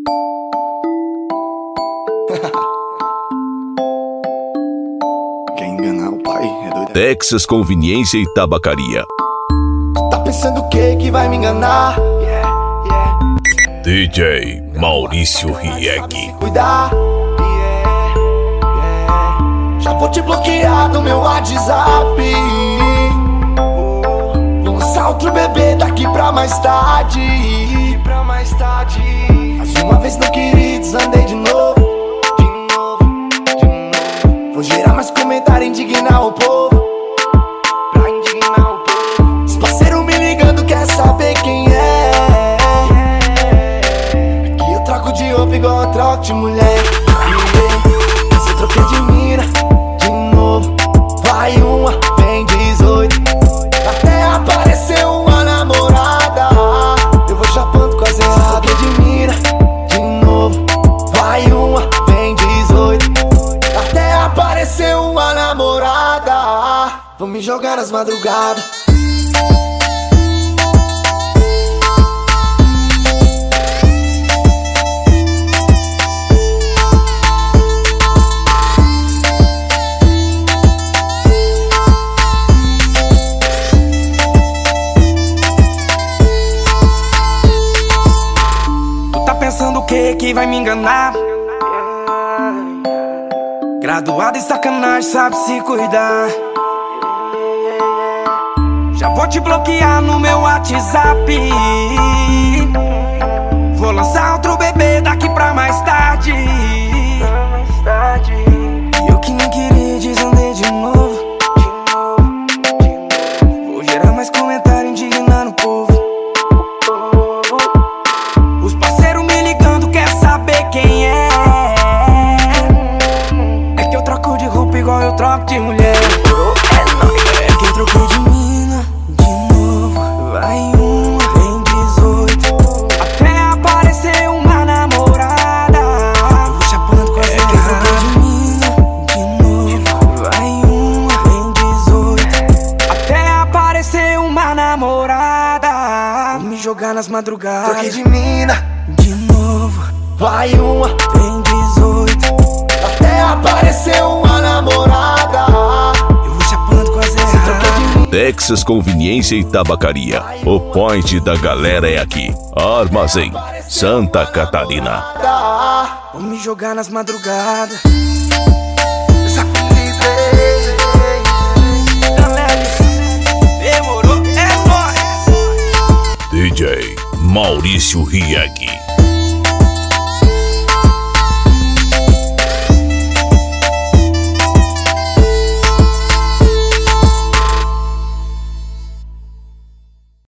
Quer enganar o pai? É doido. Texas Conveniência e Tabacaria. Tá pensando o que vai me enganar? DJ Maurício Rieg. Cuidar. Já vou te bloquear do meu WhatsApp. Vou lançar outro bebê daqui pra mais tarde. Mais uma vez não queria, desandei de novo. Vou gerar mais comentário, indignar o povo. Os parceiros me ligando, quer saber quem é. Aqui eu troco de roupa igual eu troco de mulher. Se eu troquei de mina, de novo. Vai uma, vem 18. Até aparecer uma namorada. Eu vou chapando com as erradas. Troquei de mina, de novo. Vai uma, vem 18. Até aparecer uma namorada. Vou me jogar nas madrugadas. Pensando o que vai me enganar? Graduado em sacanagem, sabe se cuidar. Já vou te bloquear no meu WhatsApp. Vou lançar outro bebê daqui pra mais tarde. Eu que nem queria, desandei de novo. Vou gerar mais comentário, indignando o povo. Quem é? É que eu troco de roupa igual eu troco de mulher. É que eu troquei de mina, de novo. Vai uma, vem 18. Até aparecer uma namorada. Eu vou chapando com as erradas. É que eu troquei de mina, de novo. Vai uma, vem 18. Até aparecer uma namorada. Vou me jogar nas madrugadas. Troquei de mina, de novo. vai uma, vem 18. até aparecer uma namorada. Eu vou chapando com as erradas. Texas Conveniência e Tabacaria. O point da galera é aqui. Armazém, Santa Catarina. Vou me jogar nas madrugadas. Demorou, é nóis. DJ Maurício Rieg.